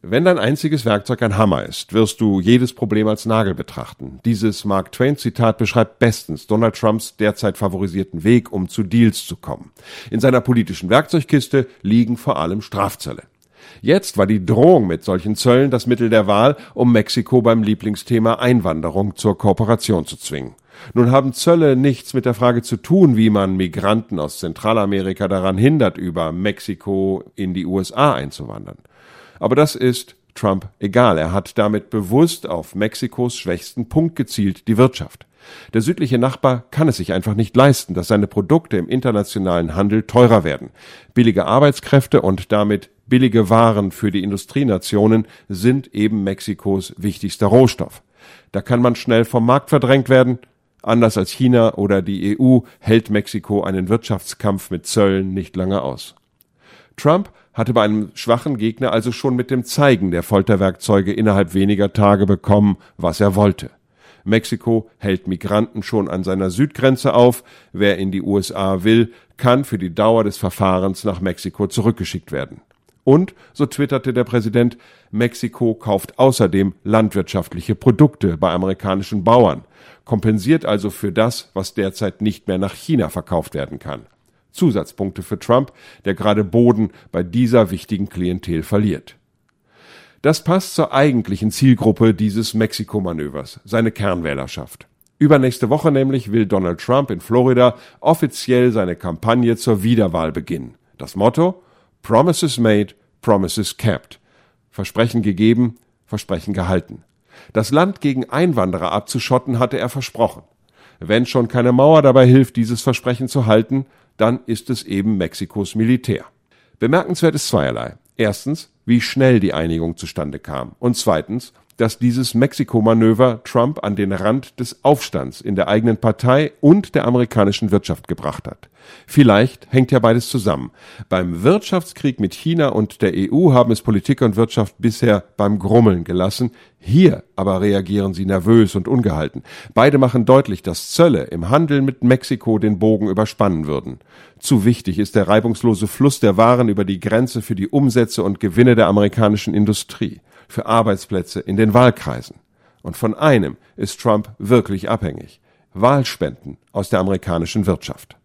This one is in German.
Wenn dein einziges Werkzeug ein Hammer ist, wirst du jedes Problem als Nagel betrachten. Dieses Mark Twain-Zitat beschreibt bestens Donald Trumps derzeit favorisierten Weg, um zu Deals zu kommen. In seiner politischen Werkzeugkiste liegen vor allem Strafzölle. Jetzt war die Drohung mit solchen Zöllen das Mittel der Wahl, um Mexiko beim Lieblingsthema Einwanderung zur Kooperation zu zwingen. Nun haben Zölle nichts mit der Frage zu tun, wie man Migranten aus Zentralamerika daran hindert, über Mexiko in die USA einzuwandern. Aber das ist Trump egal. Er hat damit bewusst auf Mexikos schwächsten Punkt gezielt, die Wirtschaft. Der südliche Nachbar kann es sich einfach nicht leisten, dass seine Produkte im internationalen Handel teurer werden. Billige Arbeitskräfte und damit billige Waren für die Industrienationen sind eben Mexikos wichtigster Rohstoff. Da kann man schnell vom Markt verdrängt werden. Anders als China oder die EU hält Mexiko einen Wirtschaftskampf mit Zöllen nicht lange aus. Trump hatte bei einem schwachen Gegner also schon mit dem Zeigen der Folterwerkzeuge innerhalb weniger Tage bekommen, was er wollte. Mexiko hält Migranten schon an seiner Südgrenze auf. Wer in die USA will, kann für die Dauer des Verfahrens nach Mexiko zurückgeschickt werden. Und, so twitterte der Präsident, Mexiko kauft außerdem landwirtschaftliche Produkte bei amerikanischen Bauern, kompensiert also für das, was derzeit nicht mehr nach China verkauft werden kann. Zusatzpunkte für Trump, der gerade Boden bei dieser wichtigen Klientel verliert. Das passt zur eigentlichen Zielgruppe dieses Mexiko-Manövers, seine Kernwählerschaft. Übernächste Woche nämlich will Donald Trump in Florida offiziell seine Kampagne zur Wiederwahl beginnen. Das Motto: Promises made, promises kept. Versprechen gegeben, Versprechen gehalten. Das Land gegen Einwanderer abzuschotten, hatte er versprochen. Wenn schon keine Mauer dabei hilft, dieses Versprechen zu halten, dann ist es eben Mexikos Militär. Bemerkenswert ist zweierlei. Erstens, wie schnell die Einigung zustande kam. Und zweitens, dass dieses Mexiko-Manöver Trump an den Rand des Aufstands in der eigenen Partei und der amerikanischen Wirtschaft gebracht hat. Vielleicht hängt ja beides zusammen. Beim Wirtschaftskrieg mit China und der EU haben es Politik und Wirtschaft bisher beim Grummeln gelassen. Hier aber reagieren sie nervös und ungehalten. Beide machen deutlich, dass Zölle im Handel mit Mexiko den Bogen überspannen würden. Zu wichtig ist der reibungslose Fluss der Waren über die Grenze für die Umsätze und Gewinne der amerikanischen Industrie, für Arbeitsplätze in den Wahlkreisen. Und von einem ist Trump wirklich abhängig: Wahlspenden aus der amerikanischen Wirtschaft.